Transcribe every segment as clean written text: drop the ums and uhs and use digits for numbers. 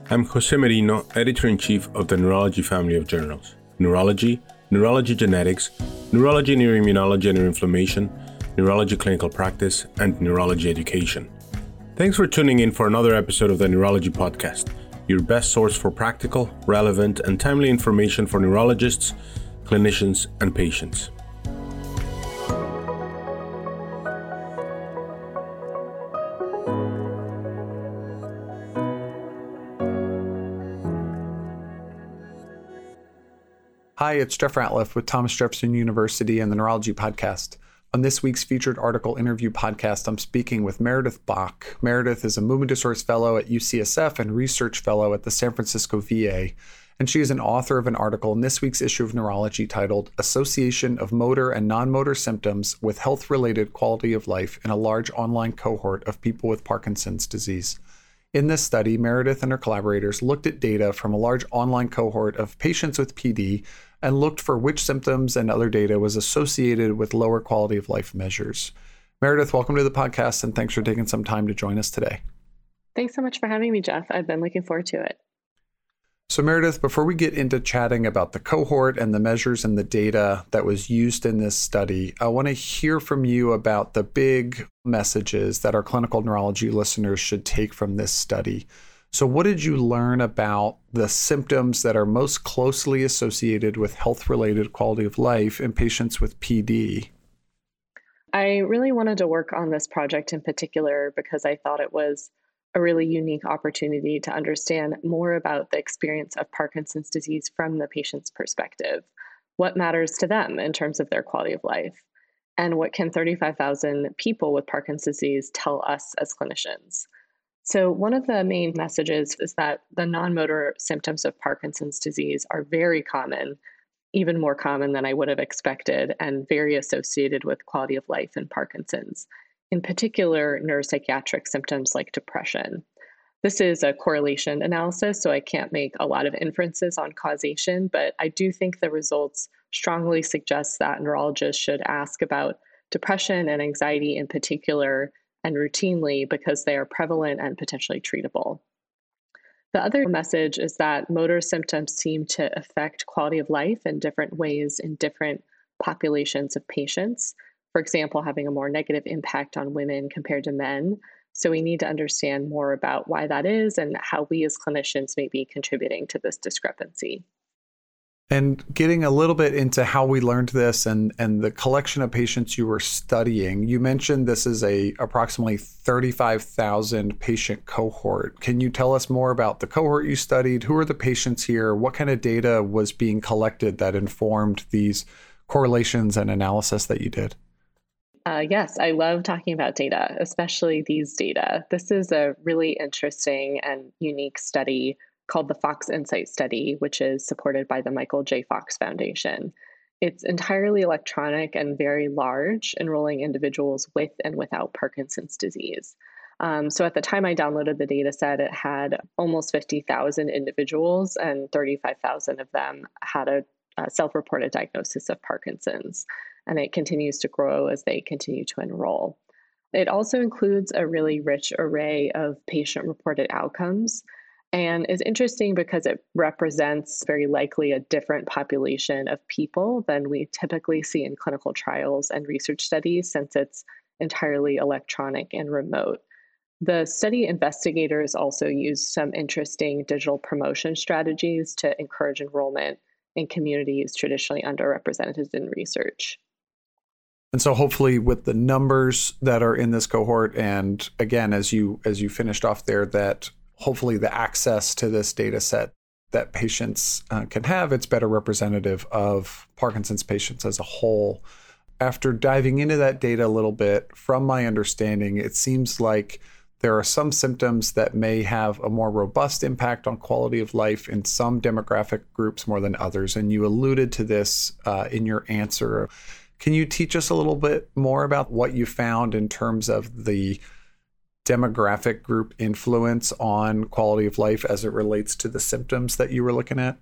I'm Jose Merino, Editor-in-Chief of the Neurology family of journals: Neurology, Neurology Genetics, Neurology Neuroimmunology and Neuroinflammation, Neurology Clinical Practice, and Neurology Education. Thanks for tuning in for another episode of the Neurology Podcast, your best source for practical, relevant, and timely information for neurologists, clinicians, and patients. Hi, it's Jeff Ratliff with Thomas Jefferson University and the Neurology Podcast. On this week's featured article interview podcast, I'm speaking with Meredith Bach. Meredith is a Movement Disorders Fellow at UCSF and Research Fellow at the San Francisco VA, and she is an author of an article in this week's issue of Neurology titled Association of Motor and Non-Motor Symptoms with Health-Related Quality of Life in a Large Online Cohort of People with Parkinson's Disease. In this study, Meredith and her collaborators looked at data from a large online cohort of patients with PD and looked for which symptoms and other data was associated with lower quality of life measures. Meredith, welcome to the podcast, and thanks for taking some time to join us today. Thanks so much for having me, Jeff. I've been looking forward to it. So Meredith, before we get into chatting about the cohort and the measures and the data that was used in this study, I want to hear from you about the big messages that our clinical neurology listeners should take from this study. So what did you learn about the symptoms that are most closely associated with health-related quality of life in patients with PD? I really wanted to work on this project in particular because I thought it was a really unique opportunity to understand more about the experience of Parkinson's disease from the patient's perspective. What matters to them in terms of their quality of life? And what can 35,000 people with Parkinson's disease tell us as clinicians? So one of the main messages is that the non-motor symptoms of Parkinson's disease are very common, even more common than I would have expected, and very associated with quality of life in Parkinson's, in particular neuropsychiatric symptoms like depression. This is a correlation analysis, so I can't make a lot of inferences on causation, but I do think the results strongly suggest that neurologists should ask about depression and anxiety in particular and routinely because they are prevalent and potentially treatable. The other message is that motor symptoms seem to affect quality of life in different ways in different populations of patients. For example, having a more negative impact on women compared to men. So we need to understand more about why that is and how we as clinicians may be contributing to this discrepancy. And getting a little bit into how we learned this and the collection of patients you were studying, you mentioned this is a approximately 35,000 patient cohort. Can you tell us more about the cohort you studied? Who are the patients here? What kind of data was being collected that informed these correlations and analysis that you did? Yes, I love talking about data, especially these data. This is a really interesting and unique study called the Fox Insight Study, which is supported by the Michael J. Fox Foundation. It's entirely electronic and very large, enrolling individuals with and without Parkinson's disease. So at the time I downloaded the data set, it had almost 50,000 individuals, and 35,000 of them had a self-reported diagnosis of Parkinson's. And it continues to grow as they continue to enroll. It also includes a really rich array of patient-reported outcomes, and is interesting because it represents very likely a different population of people than we typically see in clinical trials and research studies, since it's entirely electronic and remote. The study investigators also used some interesting digital promotion strategies to encourage enrollment in communities traditionally underrepresented in research. And so hopefully with the numbers that are in this cohort, and again, as you finished off there, that hopefully the access to this data set that patients can have, it's better representative of Parkinson's patients as a whole. After diving into that data a little bit, from my understanding, it seems like there are some symptoms that may have a more robust impact on quality of life in some demographic groups more than others. And you alluded to this in your answer. Can you teach us a little bit more about what you found in terms of the demographic group influence on quality of life as it relates to the symptoms that you were looking at?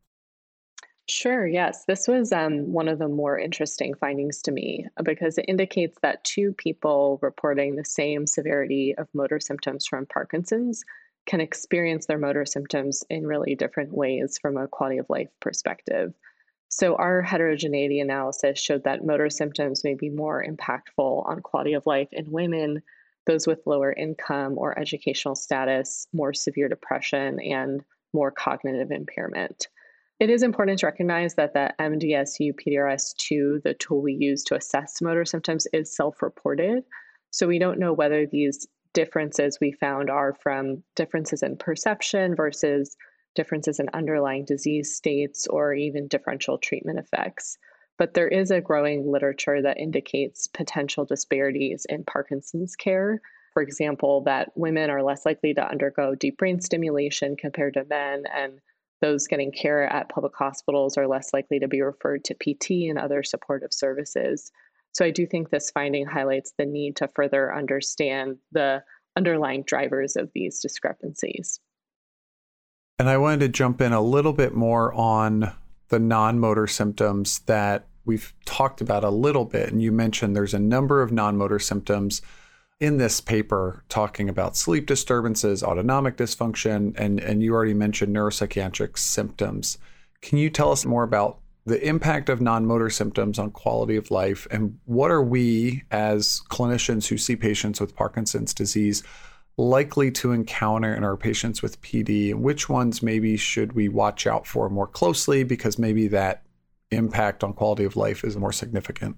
Sure, yes. This was one of the more interesting findings to me because it indicates that two people reporting the same severity of motor symptoms from Parkinson's can experience their motor symptoms in really different ways from a quality of life perspective. So our heterogeneity analysis showed that motor symptoms may be more impactful on quality of life in women, those with lower income or educational status, more severe depression, and more cognitive impairment. It is important to recognize that the MDSU-PDRS-2, the tool we use to assess motor symptoms, is self-reported. So we don't know whether these differences we found are from differences in perception versus differences in underlying disease states or even differential treatment effects. But there is a growing literature that indicates potential disparities in Parkinson's care. For example, that women are less likely to undergo deep brain stimulation compared to men, and those getting care at public hospitals are less likely to be referred to PT and other supportive services. So I do think this finding highlights the need to further understand the underlying drivers of these discrepancies. And I wanted to jump in a little bit more on the non-motor symptoms that we've talked about a little bit. And you mentioned there's a number of non-motor symptoms in this paper talking about sleep disturbances, autonomic dysfunction, and you already mentioned neuropsychiatric symptoms. Can you tell us more about the impact of non-motor symptoms on quality of life, and what are we as clinicians who see patients with Parkinson's disease likely to encounter in our patients with PD, and which ones maybe should we watch out for more closely because maybe that impact on quality of life is more significant?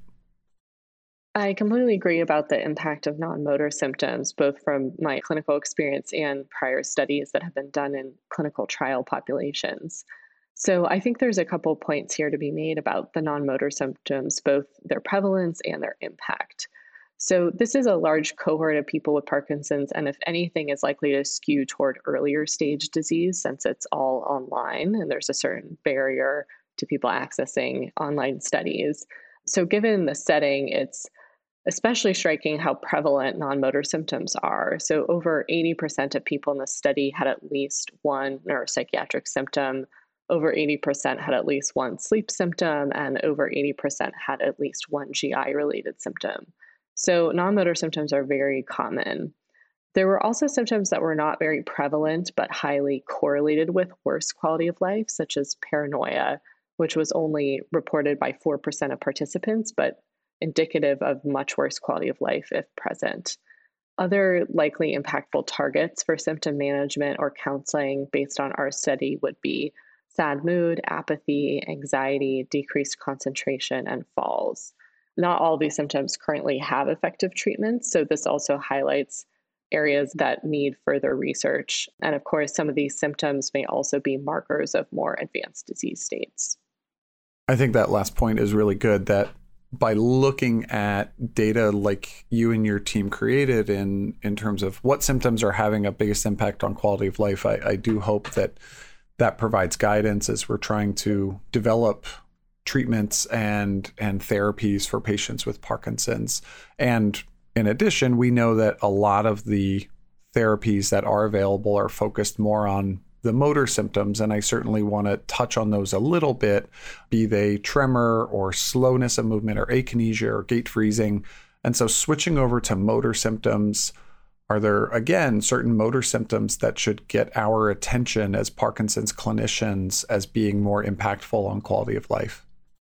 I completely agree about the impact of non-motor symptoms, both from my clinical experience and prior studies that have been done in clinical trial populations. So I think there's a couple points here to be made about the non-motor symptoms, both their prevalence and their impact. So this is a large cohort of people with Parkinson's, and if anything, is likely to skew toward earlier stage disease since it's all online and there's a certain barrier to people accessing online studies. So given the setting, it's especially striking how prevalent non-motor symptoms are. So over 80% of people in the study had at least one neuropsychiatric symptom, over 80% had at least one sleep symptom, and over 80% had at least one GI-related symptom. So non-motor symptoms are very common. There were also symptoms that were not very prevalent, but highly correlated with worse quality of life, such as paranoia, which was only reported by 4% of participants, but indicative of much worse quality of life if present. Other likely impactful targets for symptom management or counseling based on our study would be sad mood, apathy, anxiety, decreased concentration, and falls. Not all of these symptoms currently have effective treatments, so this also highlights areas that need further research. And of course, some of these symptoms may also be markers of more advanced disease states. I think that last point is really good, that by looking at data like you and your team created in terms of what symptoms are having a biggest impact on quality of life, I do hope that provides guidance as we're trying to develop treatments and therapies for patients with Parkinson's. And in addition, we know that a lot of the therapies that are available are focused more on the motor symptoms, and I certainly want to touch on those a little bit, be they tremor or slowness of movement or akinesia or gait freezing. And so switching over to motor symptoms, are there, again, certain motor symptoms that should get our attention as Parkinson's clinicians as being more impactful on quality of life?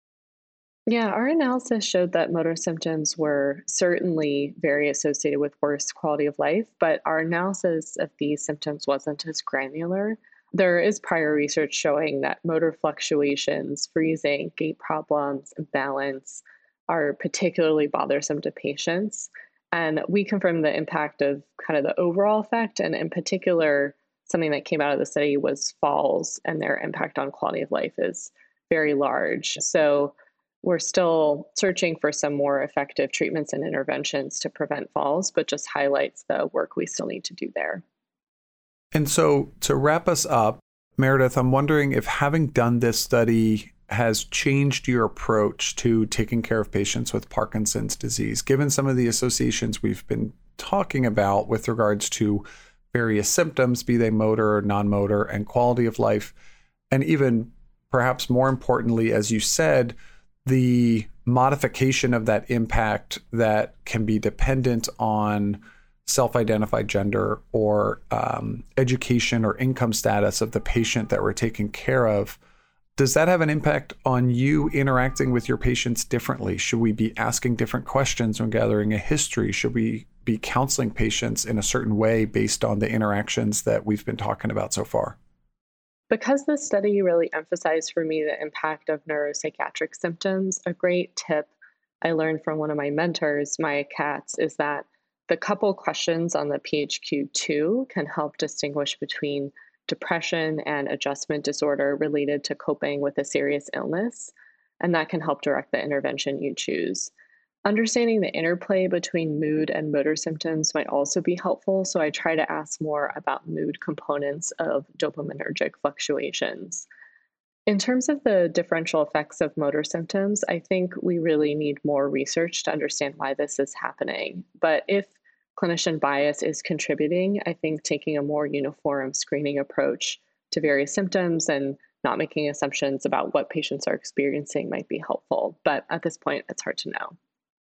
Yeah, our analysis showed that motor symptoms were certainly very associated with worse quality of life, but our analysis of these symptoms wasn't as granular. There is prior research showing that motor fluctuations, freezing, gait problems, and balance are particularly bothersome to patients. And we confirmed the impact of kind of the overall effect, and in particular, something that came out of the study was falls, and their impact on quality of life is very large. So we're still searching for some more effective treatments and interventions to prevent falls, but just highlights the work we still need to do there. And so to wrap us up, Meredith, I'm wondering if having done this study has changed your approach to taking care of patients with Parkinson's disease, given some of the associations we've been talking about with regards to various symptoms, be they motor or non-motor, and quality of life, and even perhaps more importantly, as you said, the modification of that impact that can be dependent on self-identified gender or education or income status of the patient that we're taking care of, does that have an impact on you interacting with your patients differently? Should we be asking different questions when gathering a history? Should we be counseling patients in a certain way based on the interactions that we've been talking about so far? Because this study really emphasized for me the impact of neuropsychiatric symptoms, a great tip I learned from one of my mentors, Maya Katz, is that the couple questions on the PHQ-2 can help distinguish between depression and adjustment disorder related to coping with a serious illness, and that can help direct the intervention you choose. Understanding the interplay between mood and motor symptoms might also be helpful, so I try to ask more about mood components of dopaminergic fluctuations. In terms of the differential effects of motor symptoms, I think we really need more research to understand why this is happening. But if clinician bias is contributing, I think taking a more uniform screening approach to various symptoms and not making assumptions about what patients are experiencing might be helpful. But at this point, it's hard to know.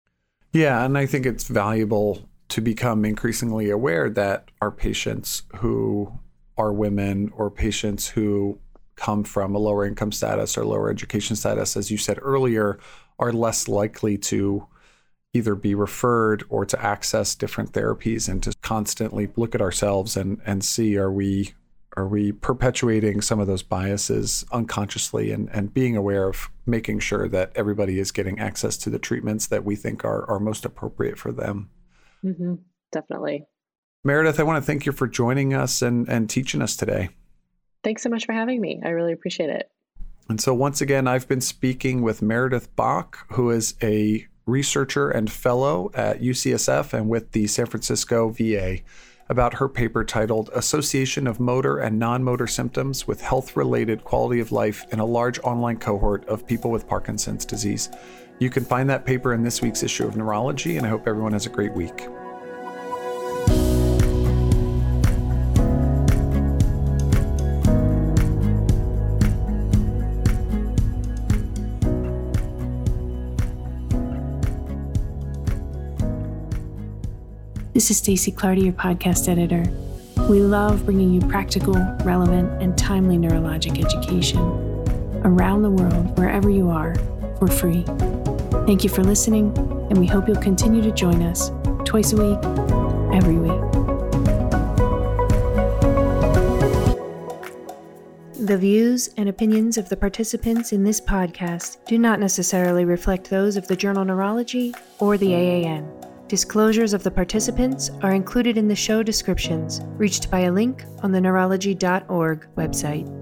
Yeah, and I think it's valuable to become increasingly aware that our patients who are women or patients who come from a lower income status or lower education status, as you said earlier, are less likely to either be referred or to access different therapies, and to constantly look at ourselves and see, are we perpetuating some of those biases unconsciously, and being aware of making sure that everybody is getting access to the treatments that we think are most appropriate for them. Mm-hmm. Definitely. Meredith, I want to thank you for joining us and teaching us today. Thanks so much for having me. I really appreciate it. And so once again, I've been speaking with Meredith Bach, who is a researcher and fellow at UCSF and with the San Francisco VA, about her paper titled Association of Motor and Non-Motor Symptoms with Health-Related Quality of Life in a Large Online Cohort of People with Parkinson's Disease. You can find that paper in this week's issue of Neurology, and I hope everyone has a great week. This is Stacey Clardy, your podcast editor. We love bringing you practical, relevant, and timely neurologic education around the world, wherever you are, for free. Thank you for listening, and we hope you'll continue to join us twice a week, every week. The views and opinions of the participants in this podcast do not necessarily reflect those of the journal Neurology or the AAN. Disclosures of the participants are included in the show descriptions, reached by a link on the neurology.org website.